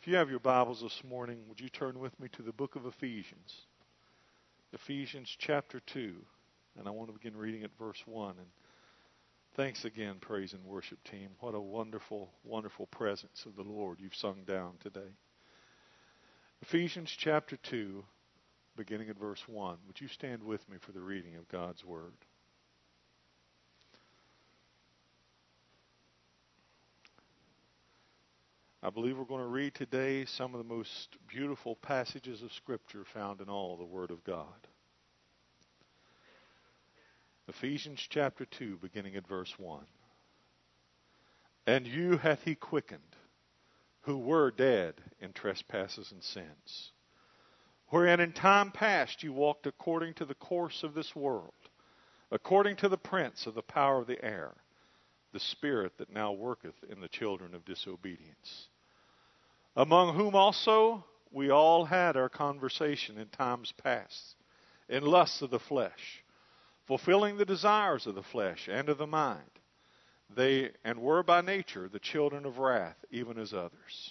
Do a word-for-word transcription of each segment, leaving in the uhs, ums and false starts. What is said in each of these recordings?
If you have your Bibles this morning, would you turn with me to the book of Ephesians? Ephesians chapter two. And I want to begin reading at verse one. And thanks again, praise and worship team. What a wonderful, wonderful presence of the Lord you've sung down today. Ephesians chapter two, beginning at verse one. Would you stand with me for the reading of God's Word? I believe we're going to read today some of the most beautiful passages of Scripture found in all the Word of God. Ephesians chapter two, beginning at verse one. And you hath he quickened, who were dead in trespasses and sins, wherein in time past you walked according to the course of this world, according to the prince of the power of the air, the spirit that now worketh in the children of disobedience, among whom also we all had our conversation in times past, in lusts of the flesh, fulfilling the desires of the flesh and of the mind. They and were by nature the children of wrath, even as others.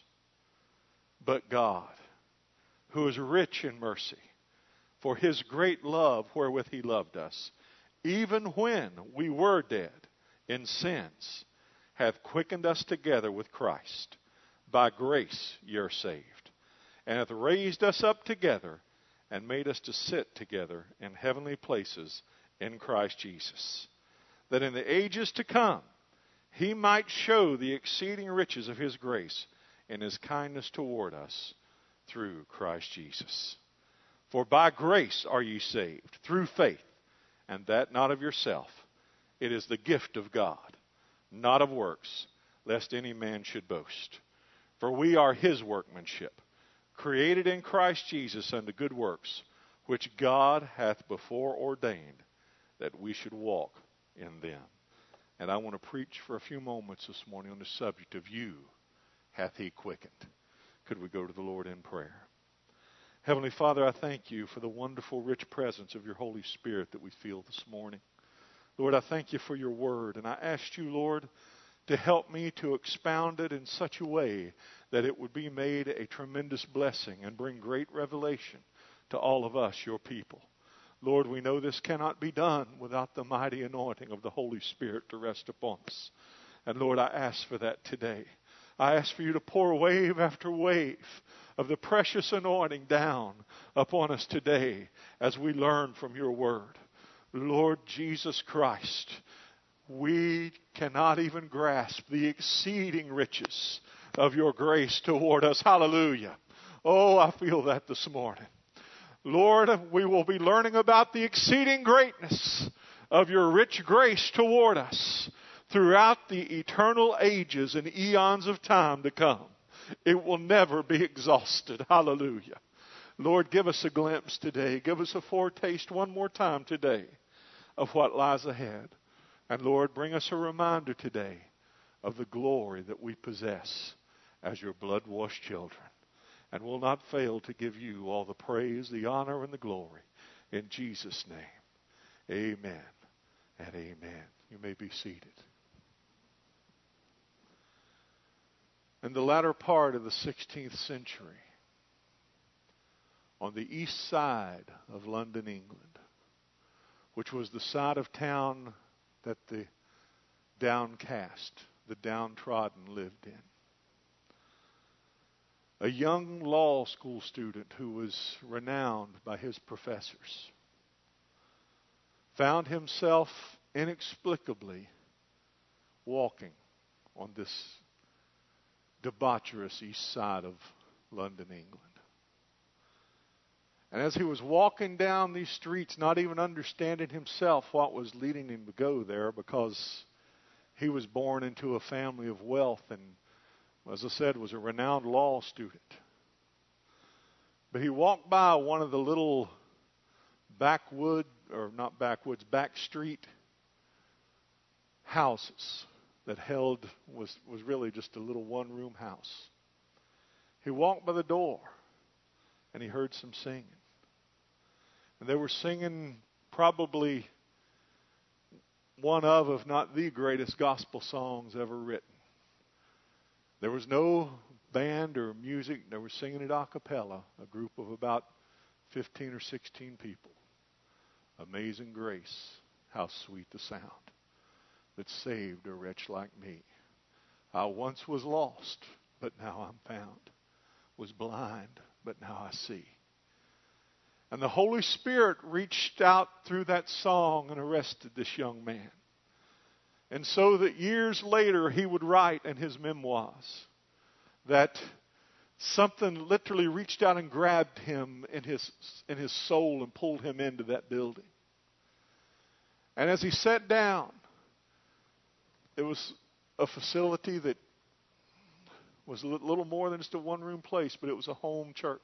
But God, who is rich in mercy, for his great love wherewith he loved us, even when we were dead in sins, hath quickened us together with Christ. By grace ye are saved, and hath raised us up together, and made us to sit together in heavenly places in Christ Jesus, that in the ages to come he might show the exceeding riches of his grace and his kindness toward us through Christ Jesus. For by grace are ye saved, through faith, and that not of yourself. It is the gift of God, not of works, lest any man should boast. For we are his workmanship, created in Christ Jesus unto good works, which God hath before ordained that we should walk in them. And I want to preach for a few moments this morning on the subject of you hath he quickened. Could we go to the Lord in prayer? Heavenly Father, I thank you for the wonderful, rich presence of your Holy Spirit that we feel this morning. Lord, I thank you for your word, and I ask you, Lord, to help me to expound it in such a way that it would be made a tremendous blessing and bring great revelation to all of us, your people. Lord, we know this cannot be done without the mighty anointing of the Holy Spirit to rest upon us. And Lord, I ask for that today. I ask for you to pour wave after wave of the precious anointing down upon us today as we learn from your word. Lord Jesus Christ, we cannot even grasp the exceeding riches of your grace toward us. Hallelujah. Oh, I feel that this morning. Lord, we will be learning about the exceeding greatness of your rich grace toward us throughout the eternal ages and eons of time to come. It will never be exhausted. Hallelujah. Lord, give us a glimpse today. Give us a foretaste one more time today of what lies ahead. And Lord, bring us a reminder today of the glory that we possess as your blood-washed children. And will not fail to give you all the praise, the honor, and the glory. In Jesus' name, amen and amen. You may be seated. In the latter part of the sixteenth century, on the east side of London, England, which was the side of town that the downcast, the downtrodden lived in, a young law school student who was renowned by his professors found himself inexplicably walking on this debaucherous east side of London, England. And as he was walking down these streets, not even understanding himself what was leading him to go there, because he was born into a family of wealth and, as I said, was a renowned law student. But he walked by one of the little backwood, or not backwoods, back street houses that held, was, was really just a little one-room house. He walked by the door, and he heard some singing. And they were singing probably one of, if not the greatest gospel songs ever written. There was no band or music. They were singing it a cappella, a group of about fifteen or sixteen people. Amazing grace, how sweet the sound that saved a wretch like me. I once was lost, but now I'm found. Was blind, but now I see. And the Holy Spirit reached out through that song and arrested this young man. And so that years later he would write in his memoirs that something literally reached out and grabbed him in his, in his soul and pulled him into that building. And as he sat down, it was a facility that was a little more than just a one-room place, but it was a home church.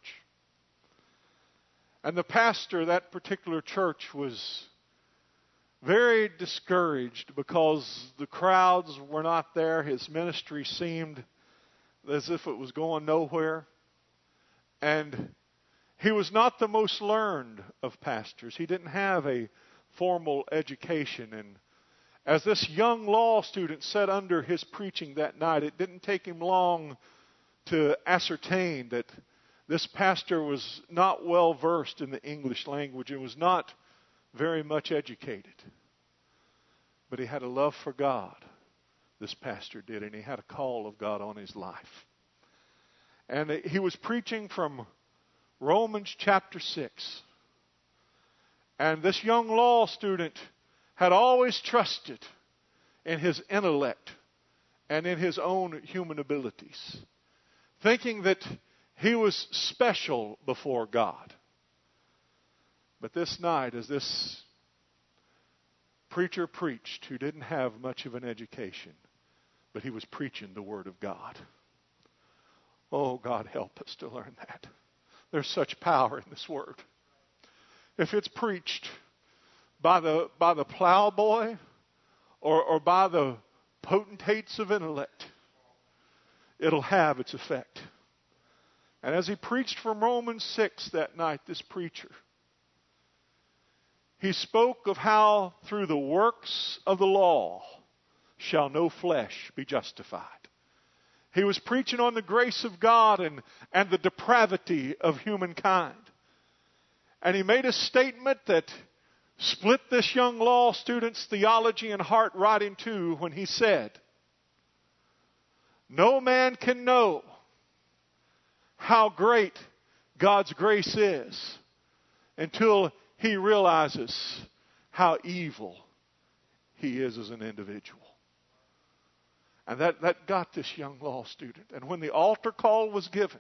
And the pastor of that particular church was very discouraged because the crowds were not there. His ministry seemed as if it was going nowhere. And he was not the most learned of pastors. He didn't have a formal education. And as this young law student sat under his preaching that night, it didn't take him long to ascertain that this pastor was not well versed in the English language and was not very much educated. But he had a love for God, this pastor did, and he had a call of God on his life. And he was preaching from Romans chapter six. And this young law student had always trusted in his intellect and in his own human abilities, thinking that he was special before God. But this night, as this preacher preached, who didn't have much of an education, but he was preaching the Word of God. Oh, God, help us to learn that. There's such power in this Word. If it's preached by the by the plowboy or, or by the potentates of intellect, it'll have its effect. And as he preached from Romans six that night, this preacher, he spoke of how through the works of the law shall no flesh be justified. He was preaching on the grace of God and, and the depravity of humankind. And he made a statement that split this young law student's theology and heart right in two when he said, "No man can know how great God's grace is until he realizes how evil he is as an individual." And that, that got this young law student. And when the altar call was given,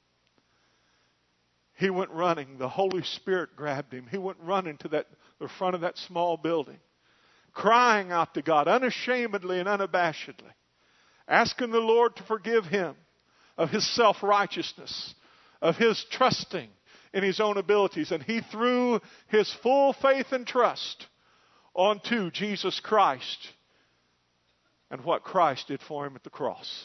he went running. The Holy Spirit grabbed him. He went running to that, the front of that small building, crying out to God unashamedly and unabashedly, asking the Lord to forgive him of his self-righteousness, of his trusting in his own abilities. And he threw his full faith and trust onto Jesus Christ and what Christ did for him at the cross.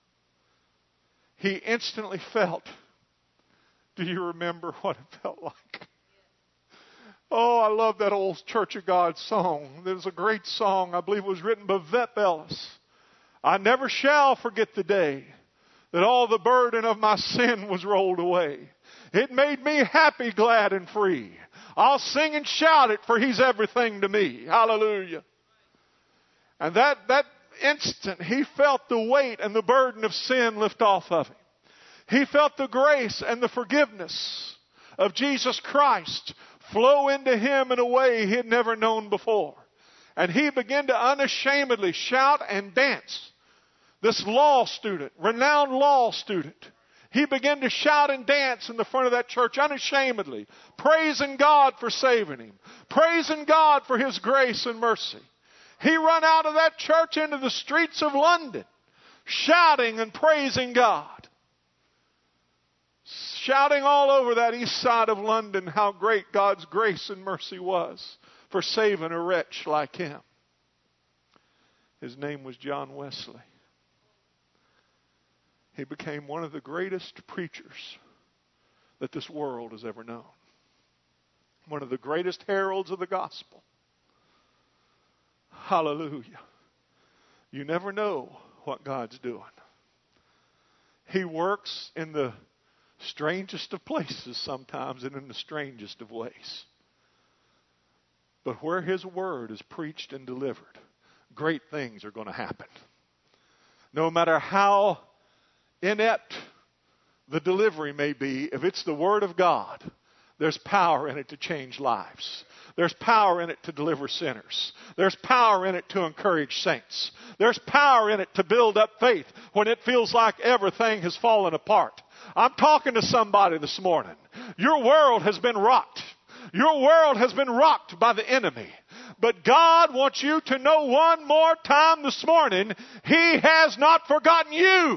He instantly felt, do you remember what it felt like? Oh, I love that old Church of God song. There's a great song, I believe it was written by Vep Ellis. I never shall forget the day that all the burden of my sin was rolled away. It made me happy, glad, and free. I'll sing and shout it, for He's everything to me. Hallelujah. And that, that instant, he felt the weight and the burden of sin lift off of him. He felt the grace and the forgiveness of Jesus Christ flow into him in a way he had never known before. And he began to unashamedly shout and dance. This law student, renowned law student, he began to shout and dance in the front of that church unashamedly, praising God for saving him, praising God for His grace and mercy. He ran out of that church into the streets of London, shouting and praising God. Shouting all over that east side of London how great God's grace and mercy was for saving a wretch like him. His name was John Wesley. He became one of the greatest preachers that this world has ever known. One of the greatest heralds of the gospel. Hallelujah. You never know what God's doing. He works in the strangest of places sometimes and in the strangest of ways. But where His word is preached and delivered, great things are going to happen. No matter how inept the delivery may be, if it's the word of God, there's power in it to change lives. There's power in it to deliver sinners. There's power in it to encourage saints. There's power in it to build up faith when it feels like everything has fallen apart. I'm talking to somebody this morning. Your world has been rocked. Your world has been rocked by the enemy. But God wants you to know one more time this morning, He has not forgotten you.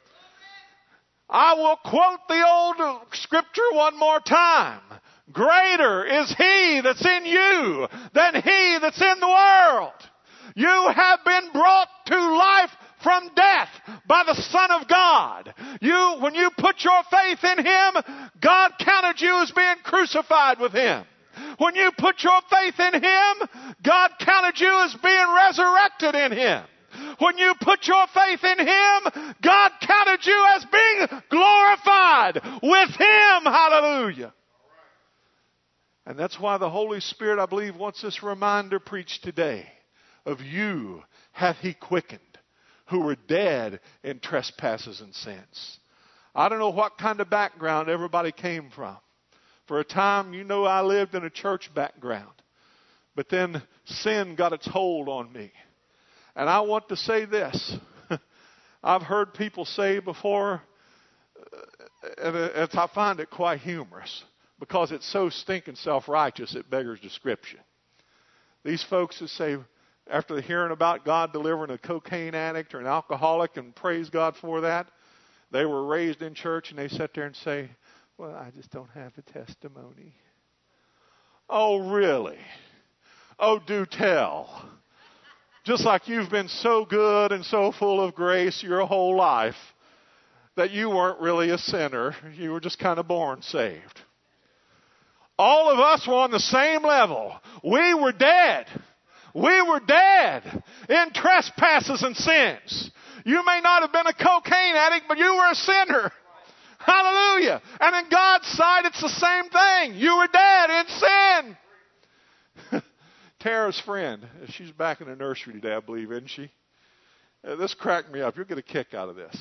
I will quote the old scripture one more time. Greater is He that's in you than he that's in the world. You have been brought to life from death by the Son of God. You, when you put your faith in Him, God counted you as being crucified with Him. When you put your faith in Him, God counted you as being resurrected in Him. When you put your faith in Him, God counted you as being glorified with Him. Hallelujah. And that's why the Holy Spirit, I believe, wants this reminder preached today. Of you hath He quickened, who were dead in trespasses and sins. I don't know what kind of background everybody came from. For a time, you know, I lived in a church background. But then sin got its hold on me. And I want to say this. I've heard people say before, and I find it quite humorous, because it's so stinking self-righteous it beggars description. These folks who say, after hearing about God delivering a cocaine addict or an alcoholic, and praise God for that, they were raised in church, and they sit there and say, well, I just don't have a testimony. Oh, really? Oh, do tell. Just like you've been so good and so full of grace your whole life that you weren't really a sinner. You were just kind of born saved. All of us were on the same level. We were dead. We were dead in trespasses and sins. You may not have been a cocaine addict, but you were a sinner. Hallelujah. And in God's sight, it's the same thing. You were dead in sin. Tara's friend, she's back in the nursery today, I believe, isn't she? Uh, this cracked me up. You'll get a kick out of this.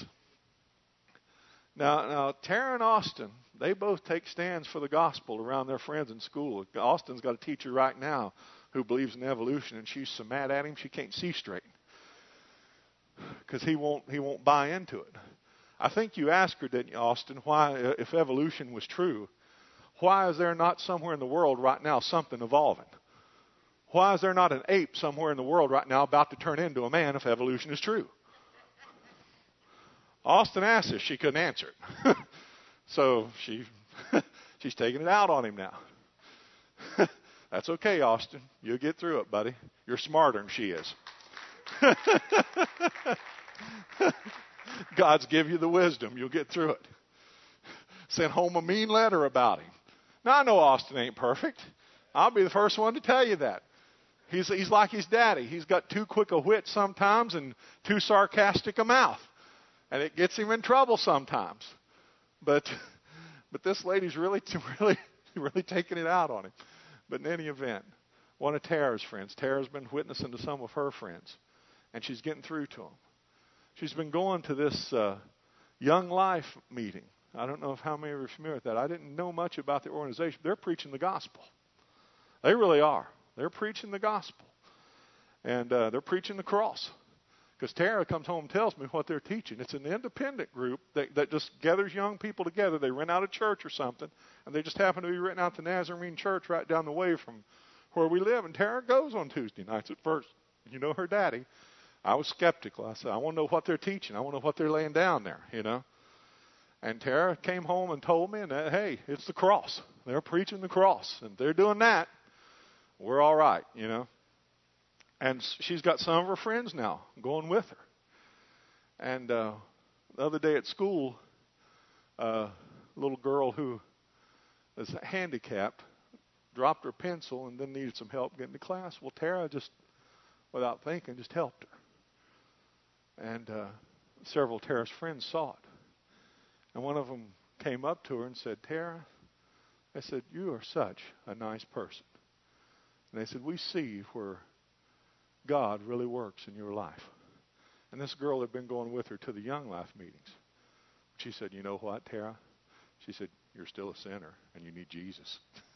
Now, now, Tara and Austin, they both take stands for the gospel around their friends in school. Austin's got a teacher right now who believes in evolution, and she's so mad at him she can't see straight because he won't he won't buy into it. I think you asked her, didn't you, Austin, why, if evolution was true, why is there not somewhere in the world right now something evolving? Why is there not an ape somewhere in the world right now about to turn into a man if evolution is true? Austin asked this. She couldn't answer it. So she she's taking it out on him now. That's okay, Austin. You'll get through it, buddy. You're smarter than she is. God's give you the wisdom. You'll get through it. Sent home a mean letter about him. Now, I know Austin ain't perfect. I'll be the first one to tell you that. He's, he's like his daddy. He's got too quick a wit sometimes and too sarcastic a mouth. And it gets him in trouble sometimes. But but this lady's really, really, really taking it out on him. But in any event, one of Tara's friends, Tara's been witnessing to some of her friends. And she's getting through to them. She's been going to this uh, Young Life meeting. I don't know if how many of you are familiar with that. I didn't know much about the organization. They're preaching the gospel. They really are. They're preaching the gospel. And uh, they're preaching the cross. Because Tara comes home and tells me what they're teaching. It's an independent group that, that just gathers young people together. They rent out a church or something. And they just happen to be renting out the Nazarene church right down the way from where we live. And Tara goes on Tuesday nights at first. You know her daddy. I was skeptical. I said, I want to know what they're teaching. I want to know what they're laying down there, you know. And Tara came home and told me, and that, hey, it's the cross. They're preaching the cross. And if they're doing that, we're all right, you know. And she's got some of her friends now going with her. And uh, the other day at school, uh, a little girl who is handicapped dropped her pencil and then needed some help getting to class. Well, Tara just, without thinking, just helped her. And uh, several of Tara's friends saw it. And one of them came up to her and said, Tara, they said, you are such a nice person. And they said, we see where God really works in your life. And this girl had been going with her to the Young Life meetings. She said, you know what, Tara? She said, you're still a sinner and you need Jesus.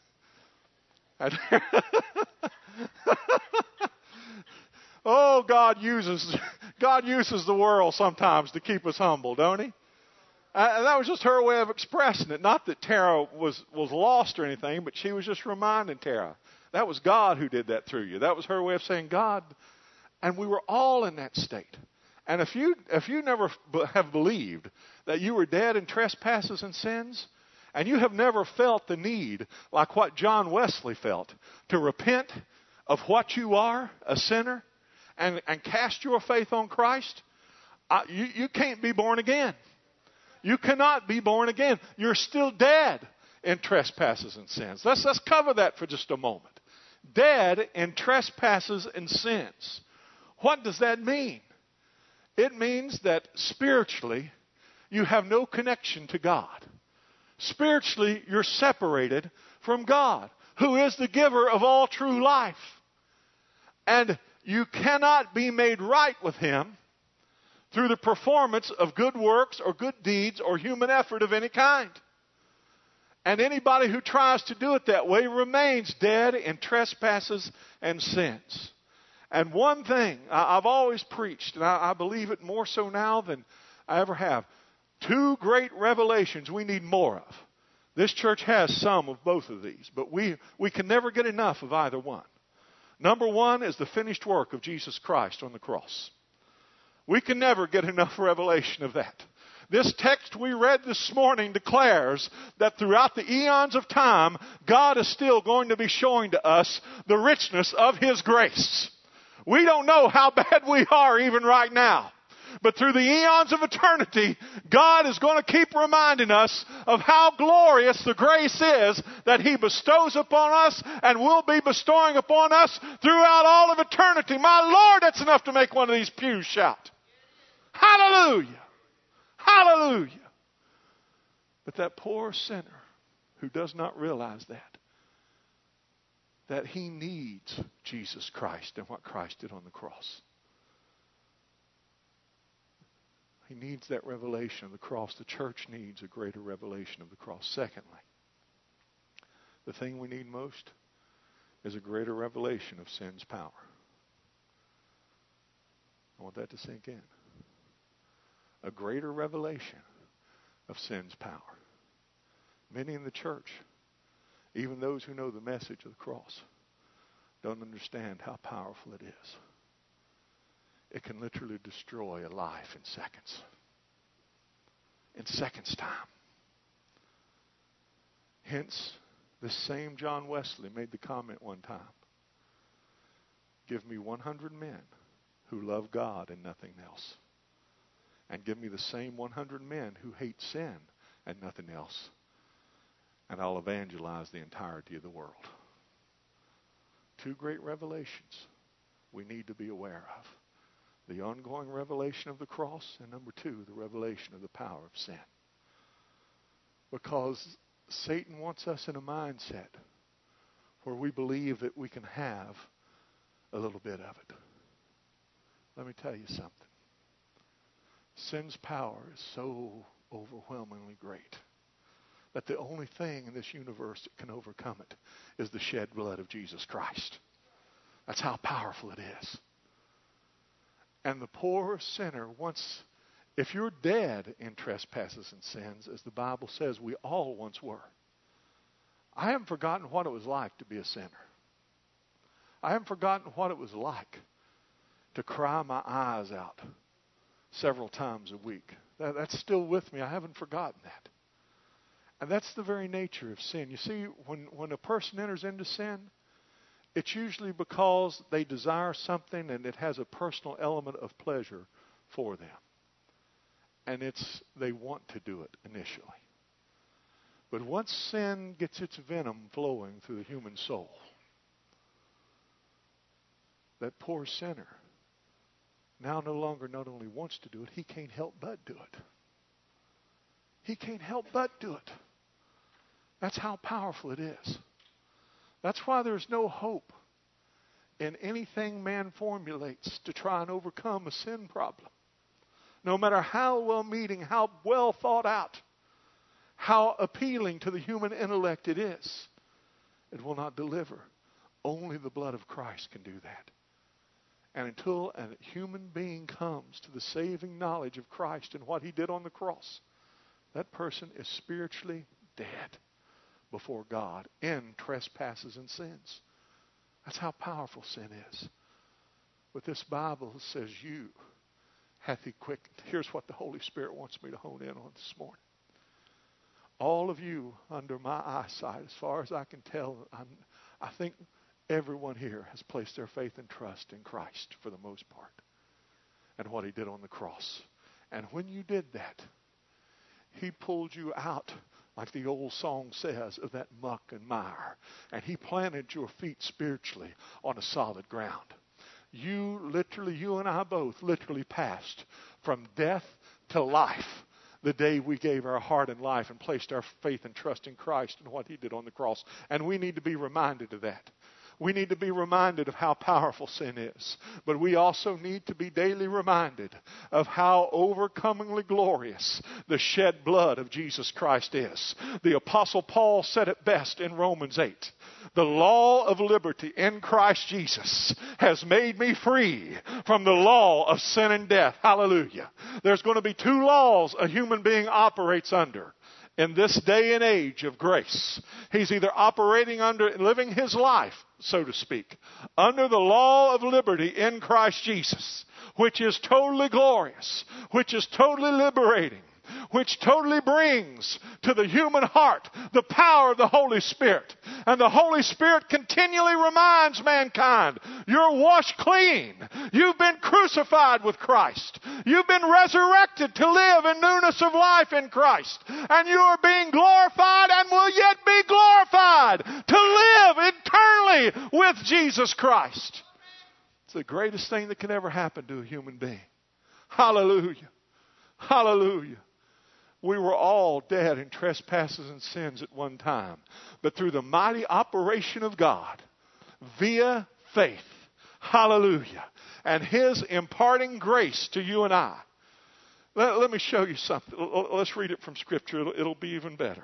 Oh, God uses God uses the world sometimes to keep us humble, don't he? And that was just her way of expressing it. Not that Tara was, was lost or anything, but she was just reminding Tara. That was God who did that through you. That was her way of saying, God. And we were all in that state. And if you if you never have believed that you were dead in trespasses and sins, and you have never felt the need, like what John Wesley felt, to repent of what you are, a sinner, and, and cast your faith on Christ, uh, you, you can't be born again. You cannot be born again. You're still dead in trespasses and sins. Let's, let's cover that for just a moment. Dead in trespasses and sins. What does that mean? It means that spiritually, you have no connection to God. Spiritually, you're separated from God, who is the giver of all true life. And you cannot be made right with Him through the performance of good works or good deeds or human effort of any kind. And anybody who tries to do it that way remains dead in trespasses and sins. And one thing I've always preached, and I believe it more so now than I ever have, two great revelations we need more of. This church has some of both of these, but we, we can never get enough of either one. Number one is the finished work of Jesus Christ on the cross. We can never get enough revelation of that. This text we read this morning declares that throughout the eons of time, God is still going to be showing to us the richness of His grace. We don't know how bad we are even right now. But through the eons of eternity, God is going to keep reminding us of how glorious the grace is that He bestows upon us and will be bestowing upon us throughout all of eternity. My Lord, that's enough to make one of these pews shout. Hallelujah! Hallelujah! But that poor sinner who does not realize that, that he needs Jesus Christ and what Christ did on the cross. He needs that revelation of the cross. The church needs a greater revelation of the cross. Secondly, the thing we need most is a greater revelation of sin's power. I want that to sink in. A greater revelation of sin's power. Many in the church, even those who know the message of the cross, don't understand how powerful it is. It can literally destroy a life in seconds. In seconds' time. Hence, this same John Wesley made the comment one time, give me one hundred men who love God and nothing else. And give me the same one hundred men who hate sin and nothing else. And I'll evangelize the entirety of the world. Two great revelations we need to be aware of. The ongoing revelation of the cross, and number two, the revelation of the power of sin. Because Satan wants us in a mindset where we believe that we can have a little bit of it. Let me tell you something. Sin's power is so overwhelmingly great that the only thing in this universe that can overcome it is the shed blood of Jesus Christ. That's how powerful it is. And the poor sinner, once, if you're dead in trespasses and sins, as the Bible says we all once were, I haven't forgotten what it was like to be a sinner. I haven't forgotten what it was like to cry my eyes out several times a week. That, that's still with me. I haven't forgotten that. And that's the very nature of sin. You see, when, when a person enters into sin, it's usually because they desire something and it has a personal element of pleasure for them. And it's they want to do it initially. But once sin gets its venom flowing through the human soul, that poor sinner now no longer not only wants to do it, he can't help but do it. he can't help but do it. That's how powerful it is. That's why there's no hope in anything man formulates to try and overcome a sin problem. No matter how well-meaning, how well thought out, how appealing to the human intellect it is, it will not deliver. Only the blood of Christ can do that. And until a human being comes to the saving knowledge of Christ and what he did on the cross, that person is spiritually dead before God in trespasses and sins. That's how powerful sin is. But this Bible says, you hath he quickened. Here's what the Holy Spirit wants me to hone in on this morning. All of you under my eyesight, as far as I can tell, I'm, I think everyone here has placed their faith and trust in Christ for the most part and what he did on the cross. And when you did that, he pulled you out, like the old song says, of that muck and mire. And he planted your feet spiritually on a solid ground. You literally, you and I both literally passed from death to life the day we gave our heart and life and placed our faith and trust in Christ and what he did on the cross. And we need to be reminded of that. We need to be reminded of how powerful sin is. But we also need to be daily reminded of how overcomingly glorious the shed blood of Jesus Christ is. The Apostle Paul said it best in Romans eight. The law of liberty in Christ Jesus has made me free from the law of sin and death. Hallelujah. There's going to be two laws a human being operates under in this day and age of grace. He's either operating under, living his life, so to speak, under the law of liberty in Christ Jesus, which is totally glorious, which is totally liberating, which totally brings to the human heart the power of the Holy Spirit. And the Holy Spirit continually reminds mankind, you're washed clean. You've been crucified with Christ. You've been resurrected to live in newness of life in Christ. And you are being glorified and will yet be glorified to live eternally with Jesus Christ. It's the greatest thing that can ever happen to a human being. Hallelujah. Hallelujah. We were all dead in trespasses and sins at one time. But through the mighty operation of God, via faith, hallelujah, and his imparting grace to you and I. Let, let me show you something. Let's read it from Scripture. It'll, it'll be even better.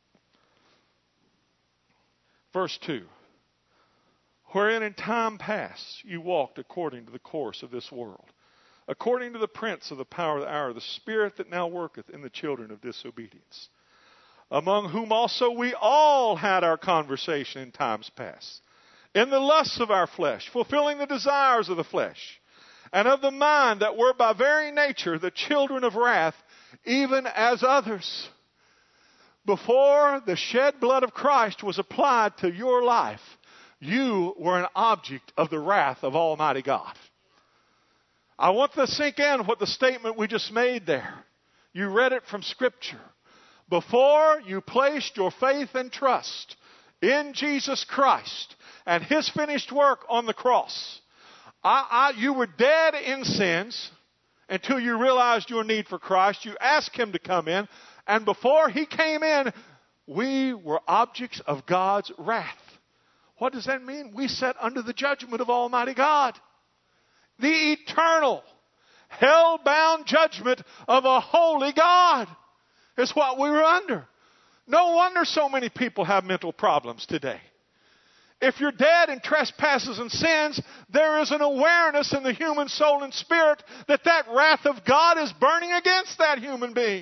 Verse two. Wherein in time past you walked according to the course of this world, according to the prince of the power of the hour, the spirit that now worketh in the children of disobedience, among whom also we all had our conversation in times past, in the lusts of our flesh, fulfilling the desires of the flesh, and of the mind, that were by very nature the children of wrath, even as others. Before the shed blood of Christ was applied to your life, you were an object of the wrath of Almighty God. I want to sink in what the statement we just made there. You read it from Scripture. Before you placed your faith and trust in Jesus Christ and his finished work on the cross, I, I, you were dead in sins until you realized your need for Christ. You asked him to come in. And before he came in, we were objects of God's wrath. What does that mean? We sat under the judgment of Almighty God. The eternal, hell-bound judgment of a holy God is what we were under. No wonder so many people have mental problems today. If you're dead in trespasses and sins, there is an awareness in the human soul and spirit that that wrath of God is burning against that human being.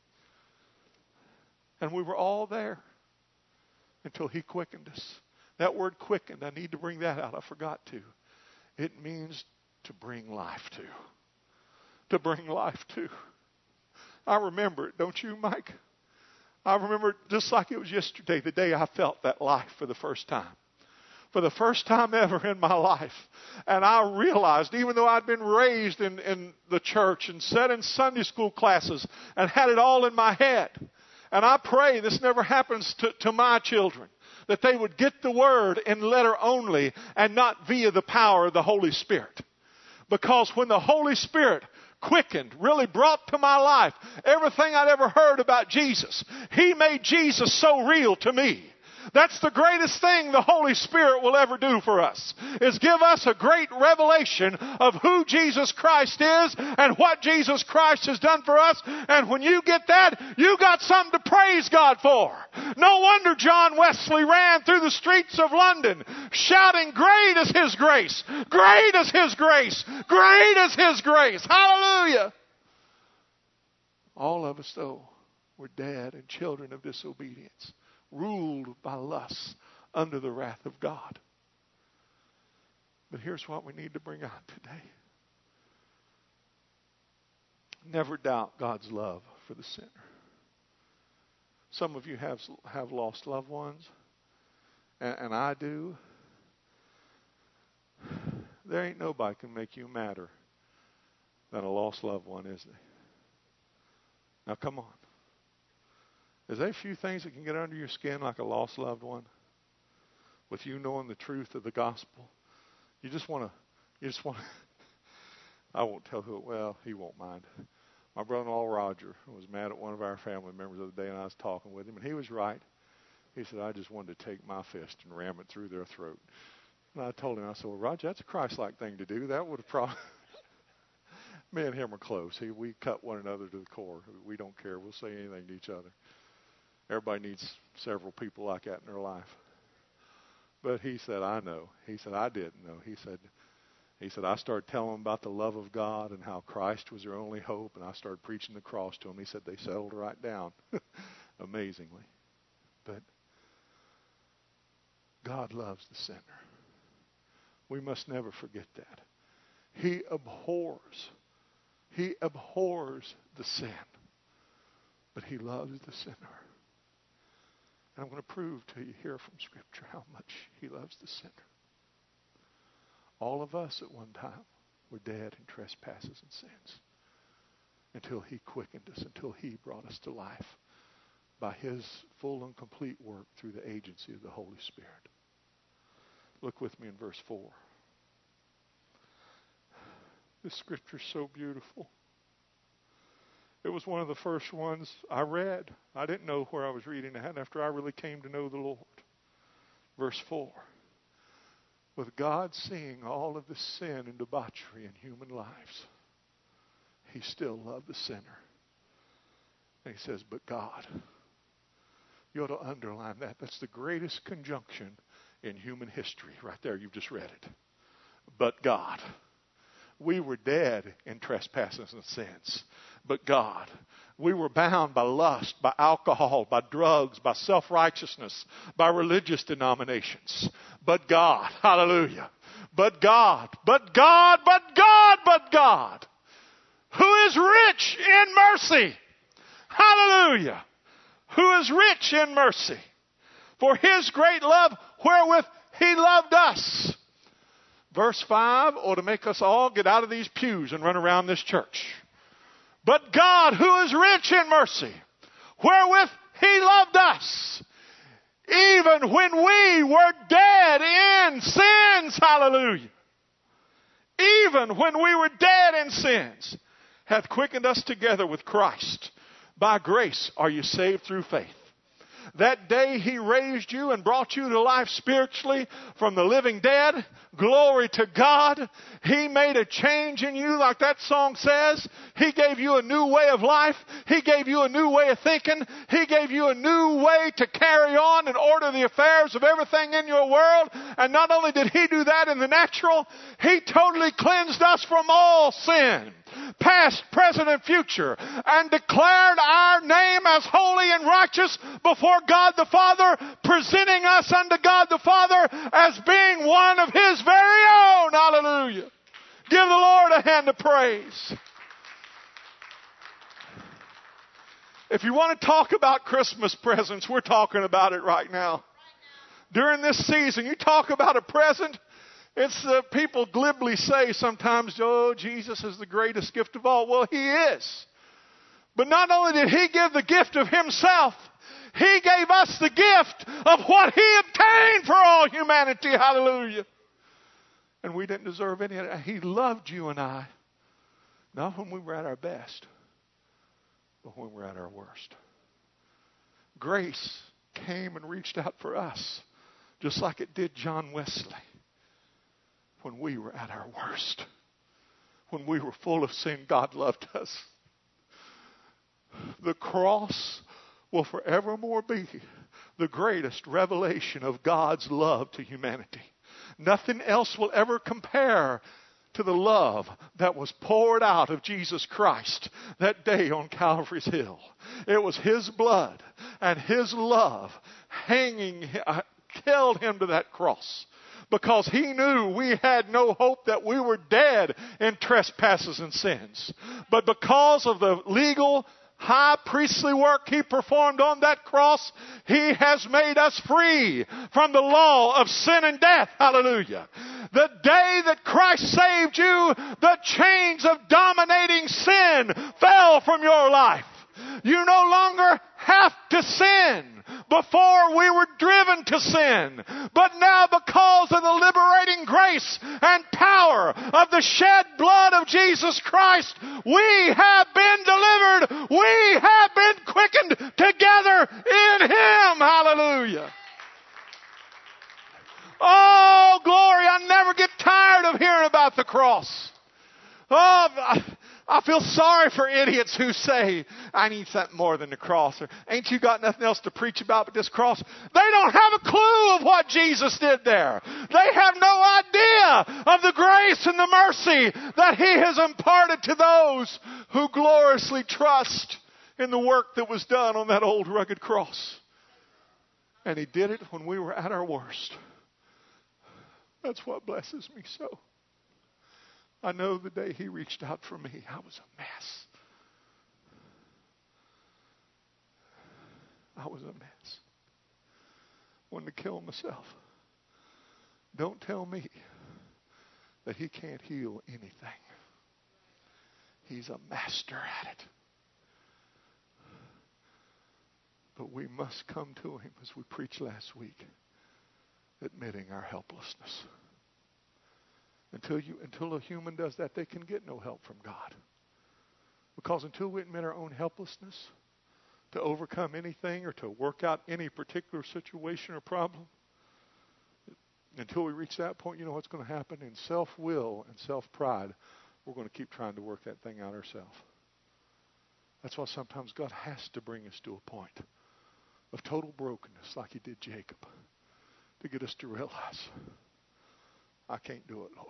And we were all there until he quickened us. That word quickened, I need to bring that out. I forgot to. It means to bring life to. To bring life to. I remember it, don't you, Mike? I remember it just like it was yesterday, the day I felt that life for the first time. For the first time ever in my life. And I realized, even though I'd been raised in, in the church and sat in Sunday school classes and had it all in my head, and I pray this never happens to, to my children, that they would get the word in letter only and not via the power of the Holy Spirit. Because when the Holy Spirit quickened, really brought to my life everything I'd ever heard about Jesus. He made Jesus so real to me. That's the greatest thing the Holy Spirit will ever do for us, is give us a great revelation of who Jesus Christ is and what Jesus Christ has done for us. And when you get that, you got something to praise God for. No wonder John Wesley ran through the streets of London shouting, "Great is His grace! Great is His grace! Great is His grace!" Hallelujah! All of us, though, were dead and children of disobedience, ruled by lusts under the wrath of God. But here's what we need to bring out today. Never doubt God's love for the sinner. Some of you have have lost loved ones, and, and I do. There ain't nobody can make you madder than a lost loved one, is there? Now come on. Is there a few things that can get under your skin like a lost loved one? With you knowing the truth of the gospel, you just want to. You just want to. I won't tell who. Well, he won't mind. My brother-in-law Roger was mad at one of our family members the other day, and I was talking with him, and he was right. He said, "I just wanted to take my fist and ram it through their throat." And I told him, I said, "Well, Roger, that's a Christ-like thing to do. That would have probably." Me and him are close. He, we cut one another to the core. We don't care. We'll say anything to each other. Everybody needs several people like that in their life. But he said, "I know." He said, "I didn't know." He said, he said, "I started telling them about the love of God and how Christ was their only hope, and I started preaching the cross to them." He said they settled right down, amazingly. But God loves the sinner. We must never forget that. He abhors, he abhors the sin, but He loves the sinner. And I'm going to prove to you here from Scripture how much He loves the sinner. All of us at one time were dead in trespasses and sins until He quickened us, until He brought us to life by His full and complete work through the agency of the Holy Spirit. Look with me in verse four. This Scripture is so beautiful. It was one of the first ones I read. I didn't know where I was reading at after I really came to know the Lord. Verse four. With God seeing all of the sin and debauchery in human lives, He still loved the sinner. And He says, but God. You ought to underline that. That's the greatest conjunction in human history. Right there, you've just read it. But God. We were dead in trespasses and sins. But God. We were bound by lust, by alcohol, by drugs, by self-righteousness, by religious denominations. But God. Hallelujah. But God. But God. But God. But God. Who is rich in mercy. Hallelujah. Who is rich in mercy. For His great love wherewith He loved us. Verse five ought to make us all get out of these pews and run around this church. But God, who is rich in mercy, wherewith He loved us, even when we were dead in sins, hallelujah, even when we were dead in sins, hath quickened us together with Christ. By grace are you saved through faith. That day He raised you and brought you to life spiritually from the living dead. Glory to God. He made a change in you like that song says. He gave you a new way of life. He gave you a new way of thinking. He gave you a new way to carry on and order the affairs of everything in your world. And not only did He do that in the natural, He totally cleansed us from all sin, past, present, and future, and declared our name as holy and righteous before God the Father, presenting us unto God the Father as being one of His very own. Hallelujah. Give the Lord a hand of praise. If you want to talk about Christmas presents, we're talking about it right now. During this season, you talk about a present. It's uh, people glibly say sometimes, oh, Jesus is the greatest gift of all. Well, He is. But not only did He give the gift of Himself, He gave us the gift of what He obtained for all humanity. Hallelujah. And we didn't deserve any of that. He loved you and I. Not when we were at our best, but when we were at our worst. Grace came and reached out for us, just like it did John Wesley, when we were at our worst. When we were full of sin, God loved us. The cross will forevermore be the greatest revelation of God's love to humanity. Nothing else will ever compare to the love that was poured out of Jesus Christ that day on Calvary's Hill. It was His blood and His love hanging, uh, held Him to that cross. Because He knew we had no hope, that we were dead in trespasses and sins. But because of the legal high priestly work He performed on that cross, He has made us free from the law of sin and death. Hallelujah. The day that Christ saved you, the chains of dominating sin fell from your life. You no longer have to sin. Before we were driven to sin. But now, because of the liberating grace and power of the shed blood of Jesus Christ, we have been delivered. We have been quickened together in Him. Hallelujah. Oh, glory. I never get tired of hearing about the cross. Oh, I, I feel sorry for idiots who say, I need something more than the cross. Or, ain't you got nothing else to preach about but this cross? They don't have a clue of what Jesus did there. They have no idea of the grace and the mercy that He has imparted to those who gloriously trust in the work that was done on that old rugged cross. And He did it when we were at our worst. That's what blesses me so. I know the day He reached out for me, I was a mess. I was a mess. Wanted to kill myself. Don't tell me that He can't heal anything. He's a master at it. But we must come to Him, as we preached last week, admitting our helplessness. Until you, until a human does that, they can get no help from God. Because until we admit our own helplessness to overcome anything or to work out any particular situation or problem, until we reach that point, you know what's going to happen? In self-will and self-pride, we're going to keep trying to work that thing out ourselves. That's why sometimes God has to bring us to a point of total brokenness, like He did Jacob, to get us to realize, I can't do it, Lord.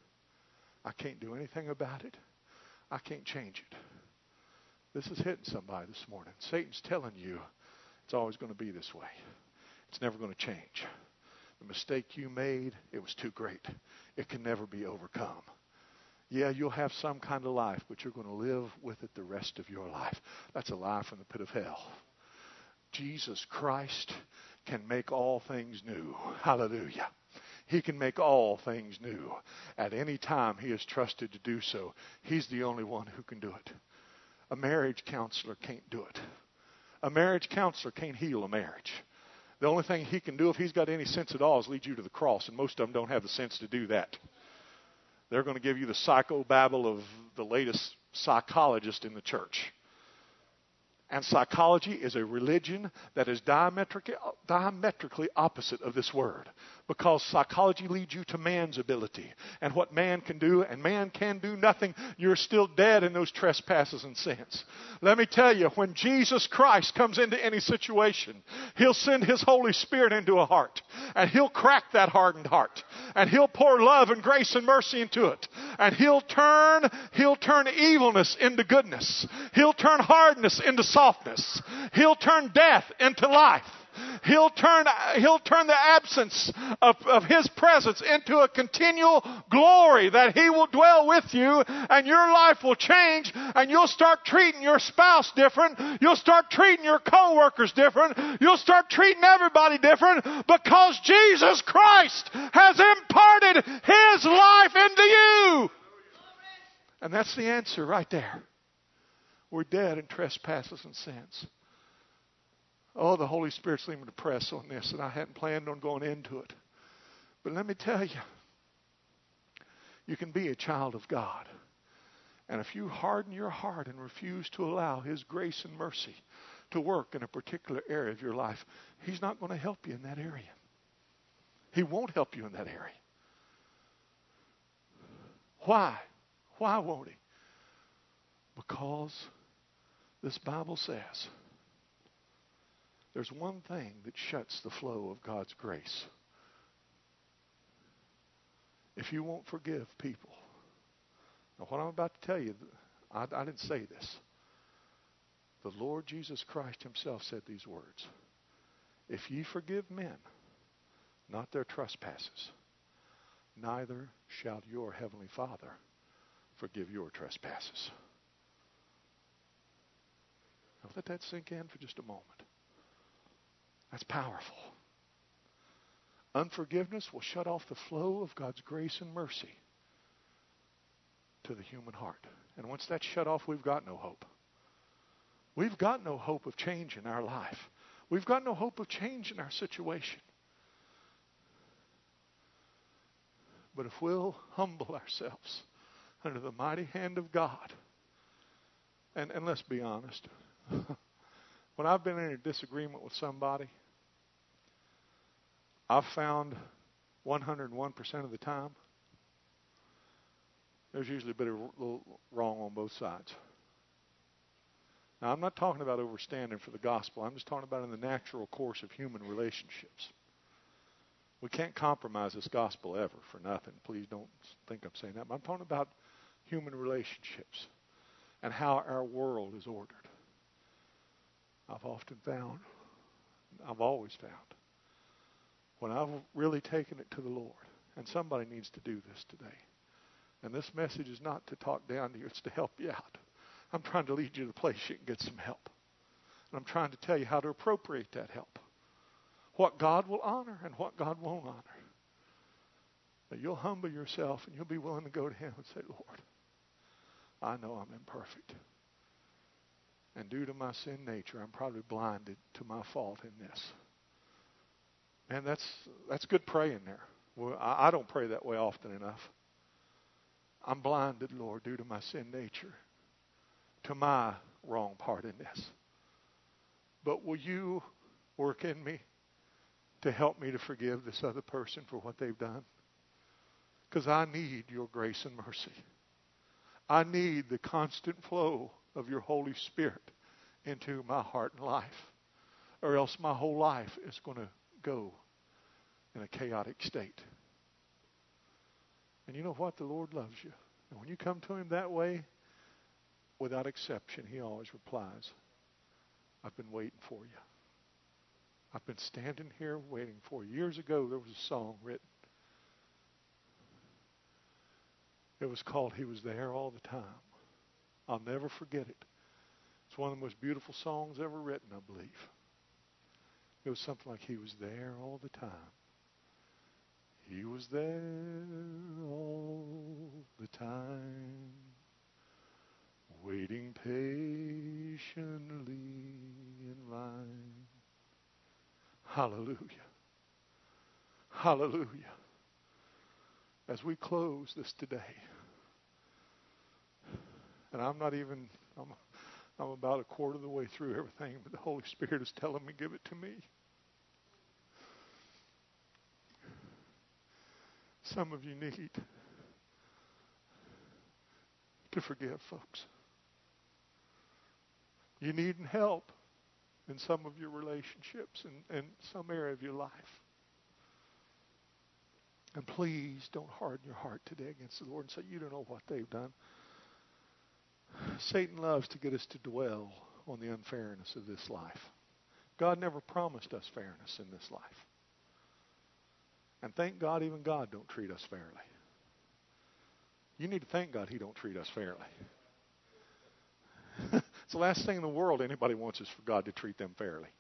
I can't do anything about it. I can't change it. This is hitting somebody this morning. Satan's telling you it's always going to be this way. It's never going to change. The mistake you made, it was too great. It can never be overcome. Yeah, you'll have some kind of life, but you're going to live with it the rest of your life. That's a lie from the pit of hell. Jesus Christ can make all things new. Hallelujah. He can make all things new. At any time He is trusted to do so. He's the only one who can do it. A marriage counselor can't do it. A marriage counselor can't heal a marriage. The only thing he can do, if he's got any sense at all, is lead you to the cross. And most of them don't have the sense to do that. They're going to give you the psychobabble of the latest psychologist in the church. And psychology is a religion that is diametrically, diametrically opposite of this word. Because psychology leads you to man's ability and what man can do, and man can do nothing. You're still dead in those trespasses and sins. Let me tell you, when Jesus Christ comes into any situation, He'll send His Holy Spirit into a heart, and He'll crack that hardened heart, and He'll pour love and grace and mercy into it, and He'll turn, He'll turn evilness into goodness. He'll turn hardness into softness. He'll turn death into life. He'll turn, he'll turn the absence of, of His presence into a continual glory that He will dwell with you, and your life will change, and you'll start treating your spouse different. You'll start treating your co-workers different. You'll start treating everybody different because Jesus Christ has imparted His life into you. And that's the answer right there. We're dead in trespasses and sins. Oh, the Holy Spirit's leading me to press on this, and I hadn't planned on going into it. But let me tell you, you can be a child of God And if you harden your heart and refuse to allow His grace and mercy to work in a particular area of your life, He's not going to help you in that area. He won't help you in that area. Why? Why won't He? Because this Bible says there's one thing that shuts the flow of God's grace. If you won't forgive people. Now, what I'm about to tell you, I, I didn't say this. The Lord Jesus Christ Himself said these words. If ye forgive men, not their trespasses, neither shall your heavenly Father forgive your trespasses. Now let that sink in for just a moment. That's powerful. Unforgiveness will shut off the flow of God's grace and mercy to the human heart. And once that's shut off, we've got no hope. We've got no hope of change in our life. We've got no hope of change in our situation. But if we'll humble ourselves under the mighty hand of God, and, and let's be honest, when I've been in a disagreement with somebody, I've found one hundred one percent of the time, there's usually a bit of a little wrong on both sides. Now, I'm not talking about overstanding for the gospel. I'm just talking about in the natural course of human relationships. We can't compromise this gospel ever for nothing. Please don't think I'm saying that. But I'm talking about human relationships and how our world is ordered. I've often found, I've always found, when I've really taken it to the Lord, and somebody needs to do this today. And this message is not to talk down to you, it's to help you out. I'm trying to lead you to the place you can get some help. And I'm trying to tell you how to appropriate that help. What God will honor and what God won't honor. That you'll humble yourself and you'll be willing to go to Him and say, Lord, I know I'm imperfect. And due to my sin nature, I'm probably blinded to my fault in this. And that's that's good praying there. Well, I, I don't pray that way often enough. I'm blinded, Lord, due to my sin nature, to my wrong part in this. But will you work in me to help me to forgive this other person for what they've done? Because I need your grace and mercy. I need the constant flow of your Holy Spirit into my heart and life. Or else my whole life is going to go in a chaotic state. And you know what? The Lord loves you. And when you come to Him that way, without exception, He always replies, I've been waiting for you. I've been standing here waiting for you. Years ago, there was a song written. It was called He Was There All the Time. I'll never forget it. It's one of the most beautiful songs ever written, I believe. It was something like He was there all the time. He was there all the time, waiting patiently in line. Hallelujah. Hallelujah. As we close this today, and I'm not even, I'm, I'm about a quarter of the way through everything, but the Holy Spirit is telling me, give it to me. Some of you need to forgive, folks. You need help in some of your relationships and in some area of your life. And please don't harden your heart today against the Lord and say, you don't know what they've done. Satan loves to get us to dwell on the unfairness of this life. God never promised us fairness in this life. And thank God even God don't treat us fairly. You need to thank God He don't treat us fairly. It's the last thing in the world anybody wants is for God to treat them fairly.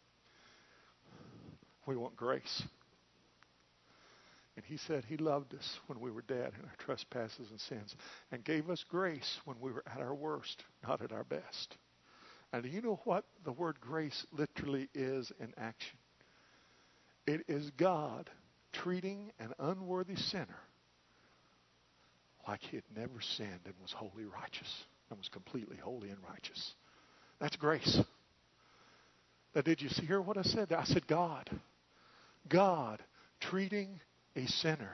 We want grace. And He said He loved us when we were dead in our trespasses and sins and gave us grace when we were at our worst, not at our best. And do you know what the word grace literally is in action? It is God treating an unworthy sinner like he had never sinned and was wholly righteous. and was completely holy and righteous. That's grace. Now, did you hear what I said? I said God. God treating a sinner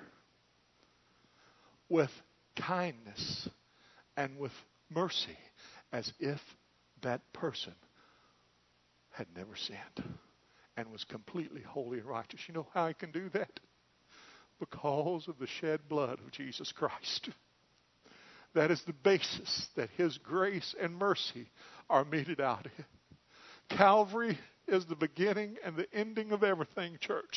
with kindness and with mercy as if that person had never sinned and was completely holy and righteous. You know how he can do that? Because of the shed blood of Jesus Christ. That is the basis that his grace and mercy are meted out in. Calvary is the beginning and the ending of everything, church.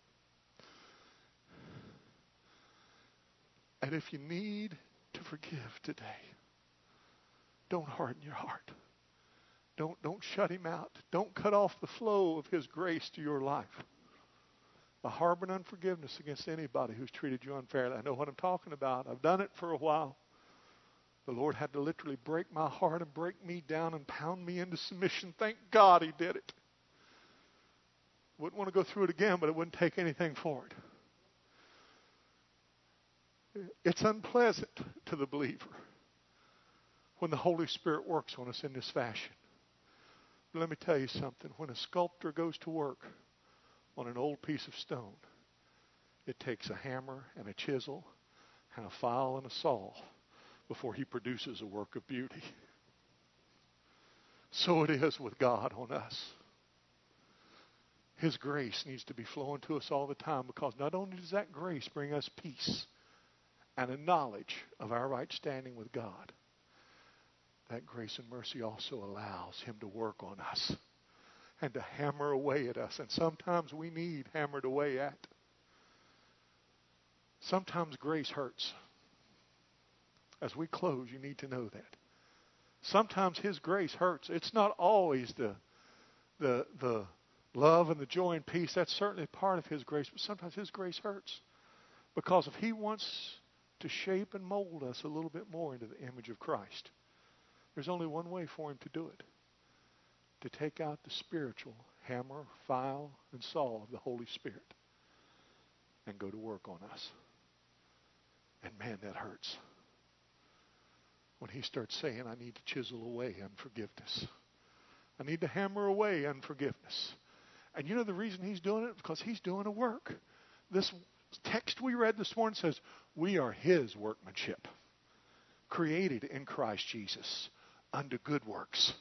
And if you need to forgive today, don't harden your heart. Don't, don't shut him out. Don't cut off the flow of his grace to your life by harboring unforgiveness against anybody who's treated you unfairly. I know what I'm talking about. I've done it for a while. The Lord had to literally break my heart and break me down and pound me into submission. Thank God he did it. Wouldn't want to go through it again, but it wouldn't take anything for it. It's unpleasant to the believer when the Holy Spirit works on us in this fashion. But let me tell you something. When a sculptor goes to work on an old piece of stone, it takes a hammer and a chisel and a file and a saw before he produces a work of beauty. So it is with God on us. His grace needs to be flowing to us all the time, because not only does that grace bring us peace and a knowledge of our right standing with God, that grace and mercy also allows him to work on us and to hammer away at us. And sometimes we need hammered away at. Sometimes grace hurts. As we close, you need to know that. Sometimes his grace hurts. It's not always the, the, the love and the joy and peace. That's certainly part of his grace. But sometimes his grace hurts. Because if he wants to shape and mold us a little bit more into the image of Christ, there's only one way for him to do it. To take out the spiritual hammer, file, and saw of the Holy Spirit and go to work on us. And man, that hurts. When he starts saying, I need to chisel away unforgiveness. I need to hammer away unforgiveness. And you know the reason he's doing it? Because he's doing a work. This text we read this morning says, we are his workmanship, created in Christ Jesus unto good works.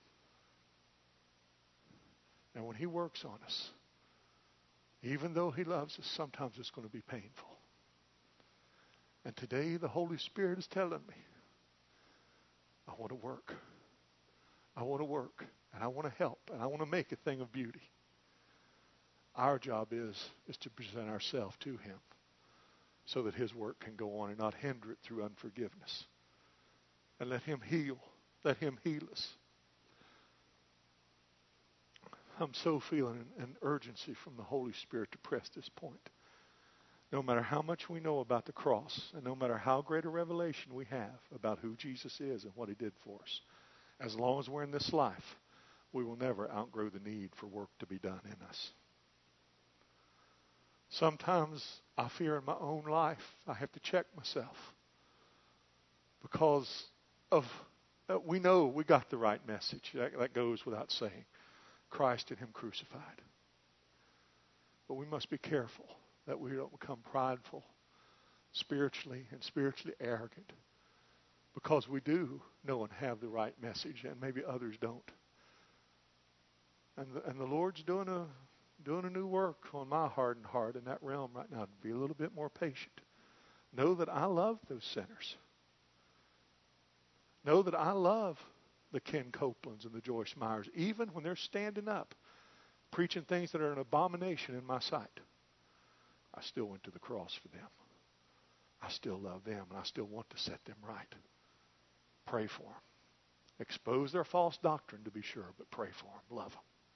And when he works on us, even though he loves us, sometimes it's going to be painful. And today the Holy Spirit is telling me, I want to work. I want to work. And I want to help. And I want to make a thing of beauty. Our job is, is to present ourselves to him so that his work can go on and not hinder it through unforgiveness. And let him heal. Let him heal us. I'm so feeling an urgency from the Holy Spirit to press this point. No matter how much we know about the cross, and no matter how great a revelation we have about who Jesus is and what he did for us, as long as we're in this life, we will never outgrow the need for work to be done in us. Sometimes I fear in my own life I have to check myself because of uh, we know we got the right message. That, that goes without saying. Christ and him crucified. But we must be careful that we don't become prideful spiritually and spiritually arrogant, because we do know and have the right message, and maybe others don't. And the, and the Lord's doing a doing a new work on my hardened heart in that realm right now, to be a little bit more patient. Know that I love those sinners. Know that I love the Ken Copelands and the Joyce Myers, even when they're standing up preaching things that are an abomination in my sight. I still went to the cross for them. I still love them, and I still want to set them right. Pray for them. Expose their false doctrine, to be sure, but pray for them. Love them.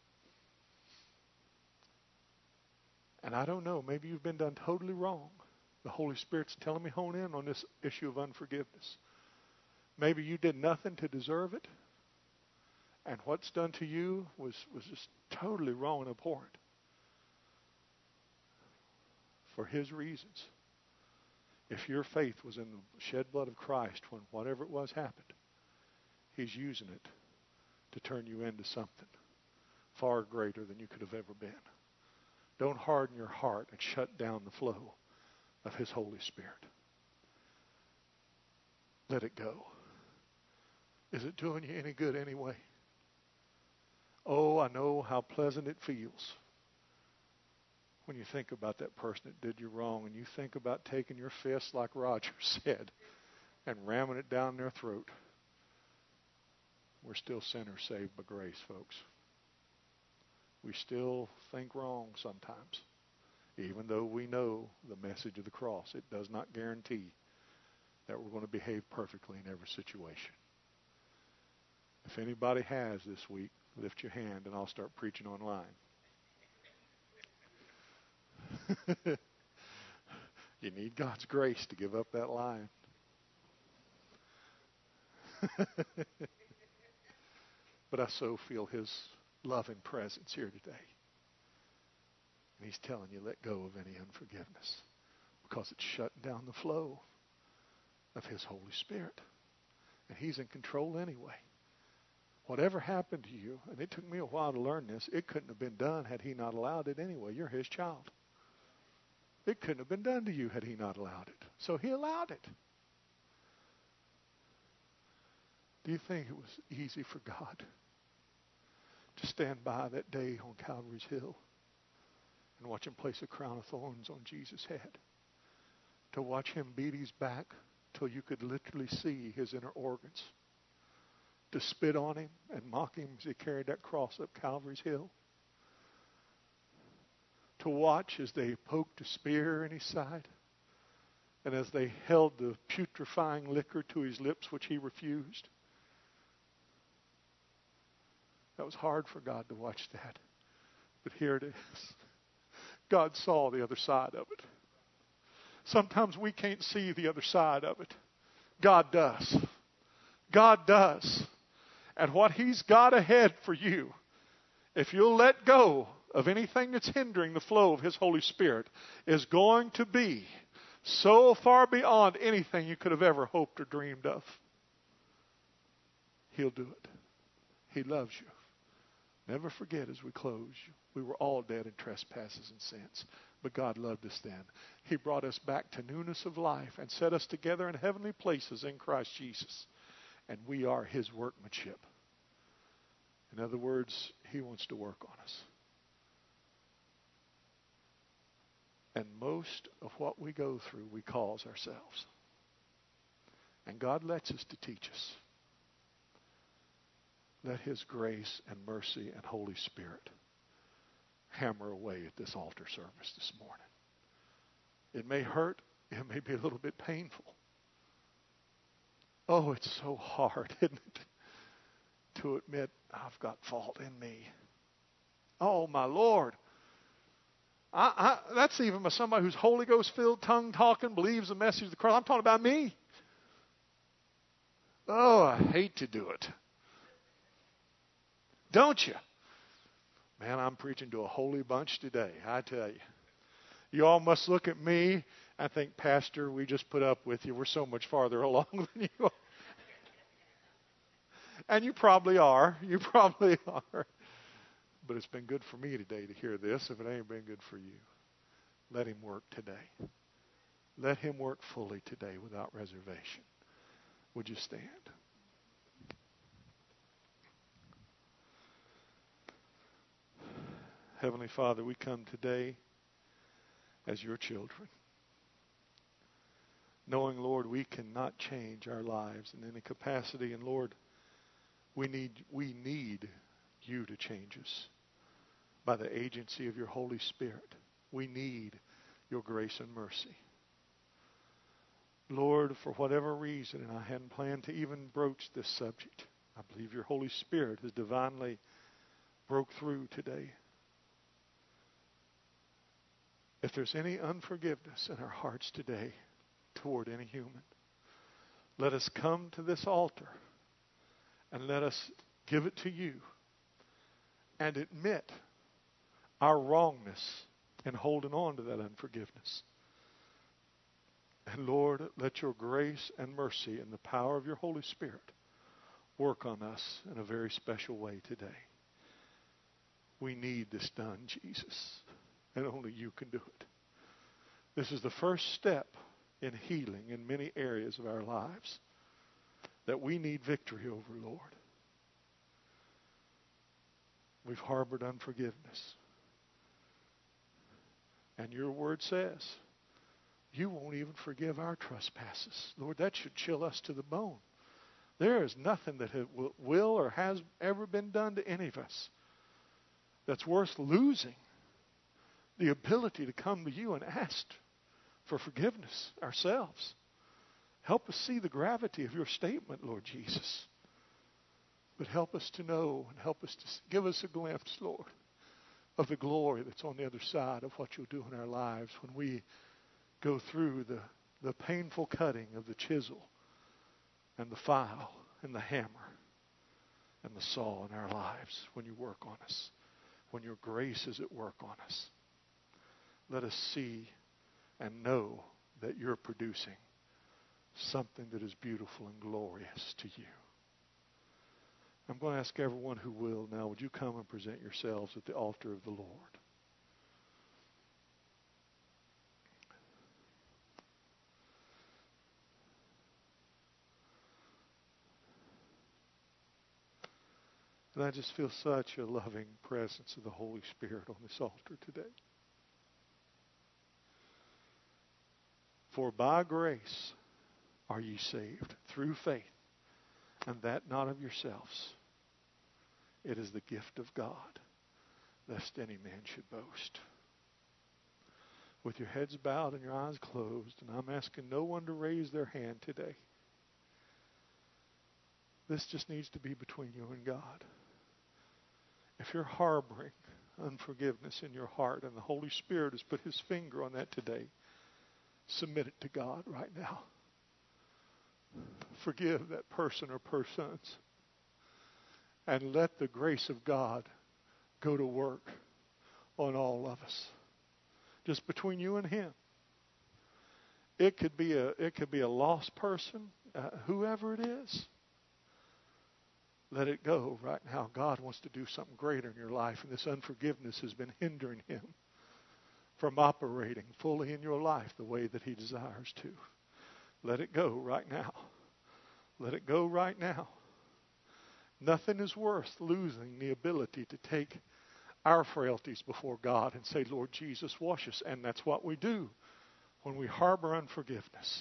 And I don't know, maybe you've been done totally wrong. The Holy Spirit's telling me hone in on this issue of unforgiveness. Maybe you did nothing to deserve it, and what's done to you was, was just totally wrong and abhorrent. For his reasons. If your faith was in the shed blood of Christ when whatever it was happened, He's using it to turn you into something far greater than you could have ever been. Don't harden your heart and shut down the flow of His Holy Spirit. Let it go. Is it doing you any good anyway? Oh, I know how pleasant it feels when you think about that person that did you wrong, and you think about taking your fist, like Roger said, and ramming it down their throat. We're still sinners saved by grace, folks. We still think wrong sometimes, even though we know the message of the cross. It does not guarantee that we're going to behave perfectly in every situation. If anybody has this week, lift your hand and I'll start preaching online. You need God's grace to give up that line. But I so feel His loving presence here today. And He's telling you, let go of any unforgiveness, because it's shutting down the flow of His Holy Spirit. And He's in control anyway. Whatever happened to you, and it took me a while to learn this, it couldn't have been done had He not allowed it anyway. You're His child. It couldn't have been done to you had He not allowed it. So He allowed it. Do you think it was easy for God to stand by that day on Calvary's Hill and watch Him place a crown of thorns on Jesus' head? To watch Him beat His back till you could literally see His inner organs? To spit on Him and mock Him as He carried that cross up Calvary's Hill? To watch as they poked a spear in His side, and as they held the putrefying liquor to His lips, which He refused? That was hard for God to watch that. But here it is. God saw the other side of it. Sometimes we can't see the other side of it. God does. God does. And what He's got ahead for you, if you'll let go of anything that's hindering the flow of His Holy Spirit, is going to be so far beyond anything you could have ever hoped or dreamed of. He'll do it. He loves you. Never forget, as we close, we were all dead in trespasses and sins, but God loved us then. He brought us back to newness of life and set us together in heavenly places in Christ Jesus. And we are His workmanship. In other words, He wants to work on us. And most of what we go through, we cause ourselves. And God lets us to teach us. Let His grace and mercy and Holy Spirit hammer away at this altar service this morning. It may hurt. It may be a little bit painful. Oh, it's so hard, isn't it, to admit I've got fault in me. Oh, my Lord. I, I, that's even by somebody who's Holy Ghost filled, tongue talking, believes the message of the cross. I'm talking about me. Oh, I hate to do it. Don't you? Man, I'm preaching to a holy bunch today, I tell you. You all must look at me and think, Pastor, we just put up with you. We're so much farther along than you are. And you probably are. You probably are. But it's been good for me today to hear this. If it ain't been good for you, let Him work today. Let Him work fully today without reservation. Would you stand? Heavenly Father, we come today as your children, knowing, Lord, we cannot change our lives in any capacity. And, Lord, we need we need you to change us by the agency of your Holy Spirit. We need your grace and mercy. Lord, for whatever reason, and I hadn't planned to even broach this subject, I believe your Holy Spirit has divinely broke through today. If there's any unforgiveness in our hearts today toward any human, let us come to this altar and let us give it to you and admit our wrongness in holding on to that unforgiveness. And Lord, let your grace and mercy and the power of your Holy Spirit work on us in a very special way today. We need this done, Jesus, and only you can do it. This is the first step in healing in many areas of our lives that we need victory over, Lord. We've harbored unforgiveness. And your word says, you won't even forgive our trespasses. Lord, that should chill us to the bone. There is nothing that will or has ever been done to any of us that's worth losing the ability to come to you and ask for forgiveness ourselves. Help us see the gravity of your statement, Lord Jesus. But help us to know and help us to give us a glimpse, Lord, of the glory that's on the other side of what you'll do in our lives when we go through the, the painful cutting of the chisel and the file and the hammer and the saw in our lives when you work on us, when your grace is at work on us. Let us see and know that you're producing something that is beautiful and glorious to you. I'm going to ask everyone who will now, would you come and present yourselves at the altar of the Lord? And I just feel such a loving presence of the Holy Spirit on this altar today. For by grace are ye saved through faith, and that not of yourselves. It is the gift of God, lest any man should boast. With your heads bowed and your eyes closed, and I'm asking no one to raise their hand today. This just needs to be between you and God. If you're harboring unforgiveness in your heart and the Holy Spirit has put his finger on that today, submit it to God right now. Forgive that person or persons. And let the grace of God go to work on all of us. Just between you and him. It could be a, it could be a lost person, uh, whoever it is. Let it go right now. God wants to do something greater in your life, and this unforgiveness has been hindering him from operating fully in your life the way that he desires to. Let it go right now. Let it go right now. Nothing is worth losing the ability to take our frailties before God and say, Lord Jesus, wash us. And that's what we do when we harbor unforgiveness.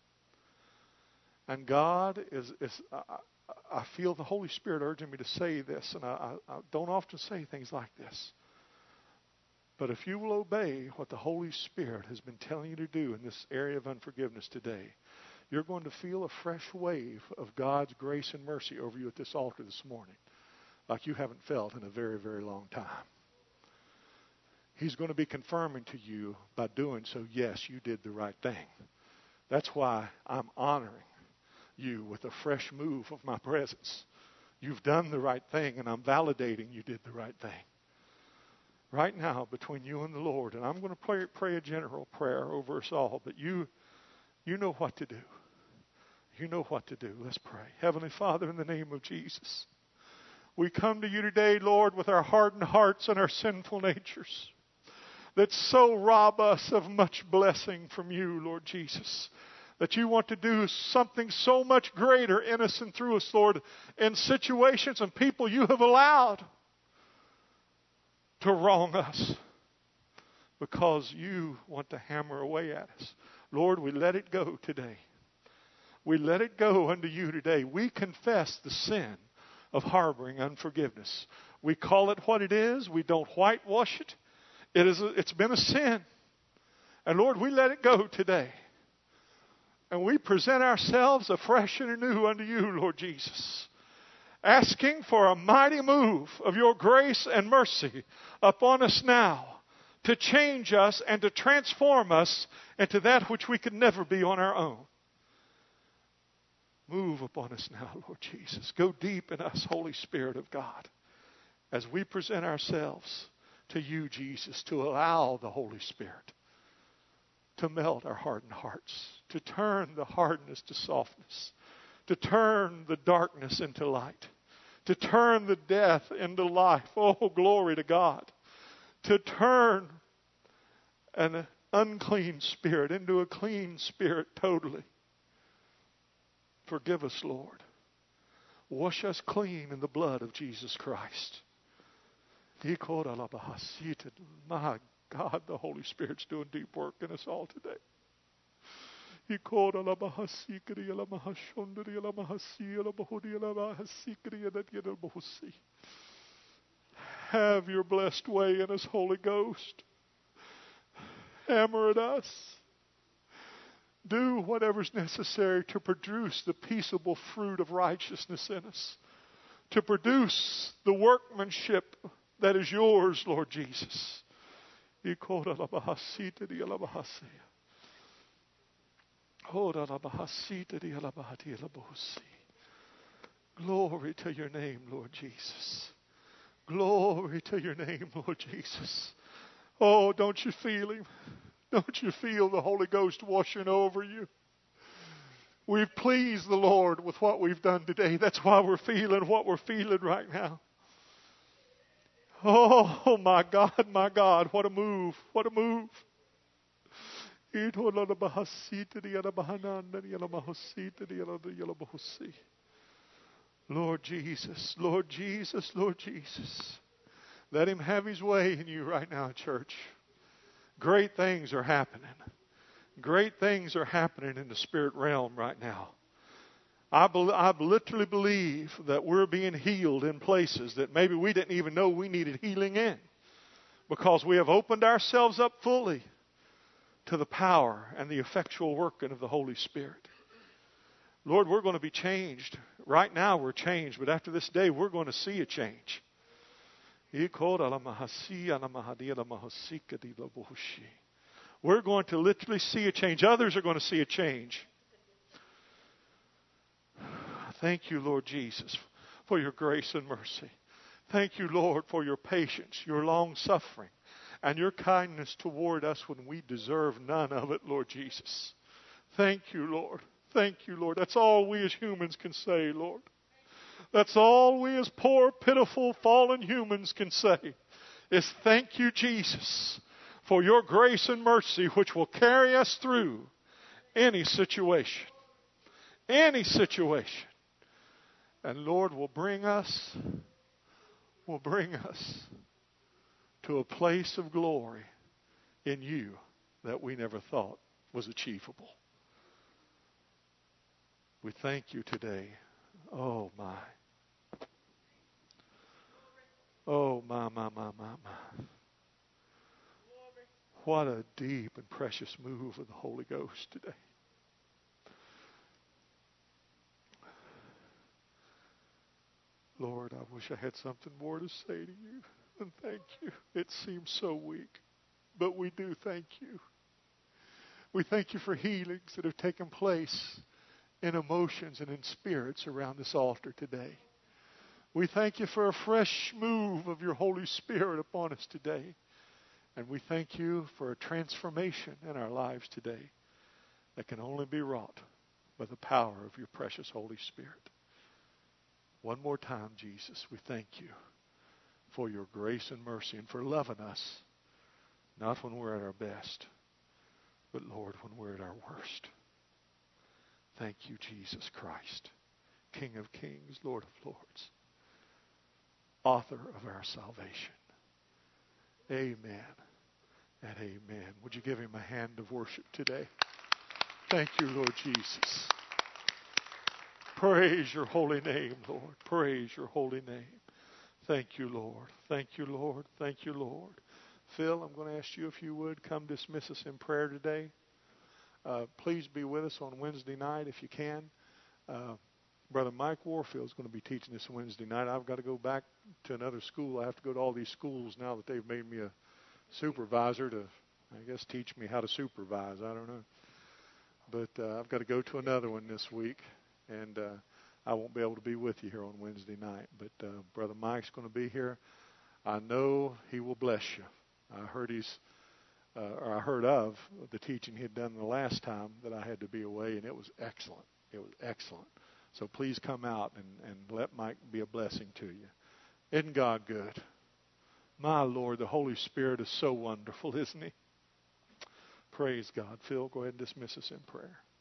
And God is, is I, I feel the Holy Spirit urging me to say this, and I, I don't often say things like this. But if you will obey what the Holy Spirit has been telling you to do in this area of unforgiveness today, you're going to feel a fresh wave of God's grace and mercy over you at this altar this morning like you haven't felt in a very, very long time. He's going to be confirming to you by doing so, yes, you did the right thing. That's why I'm honoring you with a fresh move of my presence. You've done the right thing, and I'm validating you did the right thing. Right now, between you and the Lord, and I'm going to pray, pray a general prayer over us all, but you, you know what to do. You know what to do. Let's pray. Heavenly Father, in the name of Jesus, we come to you today, Lord, with our hardened hearts and our sinful natures that so rob us of much blessing from you, Lord Jesus, that you want to do something so much greater in us and through us, Lord, in situations and people you have allowed to wrong us because you want to hammer away at us. Lord, we let it go today. We let it go unto you today. We confess the sin of harboring unforgiveness. We call it what it is. We don't whitewash it. It is a, it's been a sin. And Lord, we let it go today. And we present ourselves afresh and anew unto you, Lord Jesus, asking for a mighty move of your grace and mercy upon us now to change us and to transform us into that which we could never be on our own. Move upon us now, Lord Jesus. Go deep in us, Holy Spirit of God, as we present ourselves to you, Jesus, to allow the Holy Spirit to melt our hardened hearts, to turn the hardness to softness, to turn the darkness into light, to turn the death into life. Oh, glory to God. To turn an unclean spirit into a clean spirit totally. Forgive us, Lord. Wash us clean in the blood of Jesus Christ. My God, the Holy Spirit's doing deep work in us all today. Have your blessed way in us, Holy Ghost. Hammer at us. Do whatever's necessary to produce the peaceable fruit of righteousness in us. To produce the workmanship that is yours, Lord Jesus. Glory to your name, Lord Jesus. Glory to your name, Lord Jesus. Oh, don't you feel Him? Don't you feel the Holy Ghost washing over you? We've pleased the Lord with what we've done today. That's why we're feeling what we're feeling right now. Oh, my God, my God, what a move, what a move. Lord Jesus, Lord Jesus, Lord Jesus. Let Him have His way in you right now, church. Great things are happening. Great things are happening in the spirit realm right now. I, be, I literally believe that we're being healed in places that maybe we didn't even know we needed healing in, because we have opened ourselves up fully to the power and the effectual working of the Holy Spirit. Lord, we're going to be changed. Right now we're changed, but after this day we're going to see a change. We're going to literally see a change. Others are going to see a change. Thank you, Lord Jesus, for your grace and mercy. Thank you, Lord, for your patience, your long suffering, and your kindness toward us when we deserve none of it, Lord Jesus. Thank you, Lord. Thank you, Lord. That's all we as humans can say, Lord. That's all we as poor, pitiful, fallen humans can say is thank you, Jesus, for your grace and mercy which will carry us through any situation. Any situation. And Lord, will bring us, will bring us to a place of glory in you that we never thought was achievable. We thank you today. Oh, my. Oh, my, my, my, my, my. What a deep and precious move of the Holy Ghost today. Lord, I wish I had something more to say to you. And thank you. It seems so weak, but we do thank you. We thank you for healings that have taken place in emotions and in spirits around this altar today. We thank you for a fresh move of your Holy Spirit upon us today. And we thank you for a transformation in our lives today that can only be wrought by the power of your precious Holy Spirit. One more time, Jesus, we thank you for your grace and mercy and for loving us, not when we're at our best, but, Lord, when we're at our worst. Thank you, Jesus Christ, King of kings, Lord of lords, author of our salvation. Amen and amen. Would you give him a hand of worship today? Thank you, Lord Jesus. Praise your holy name, Lord. Praise your holy name. Thank you, Lord. Thank you, Lord. Thank you, Lord. Phil, I'm going to ask you if you would come dismiss us in prayer today. Uh, please be with us on Wednesday night if you can. Uh, Brother Mike Warfield is going to be teaching this Wednesday night. I've got to go back to another school. I have to go to all these schools now that they've made me a supervisor to, I guess, teach me how to supervise. I don't know. But uh, I've got to go to another one this week, and uh, I won't be able to be with you here on Wednesday night. But uh, Brother Mike's going to be here. I know he will bless you. I heard he's, uh, or I heard of the teaching he had done the last time that I had to be away, and it was excellent. It was excellent. So please come out and, and let Mike be a blessing to you. Isn't God good? My Lord, the Holy Spirit is so wonderful, isn't he? Praise God. Phil, go ahead and dismiss us in prayer.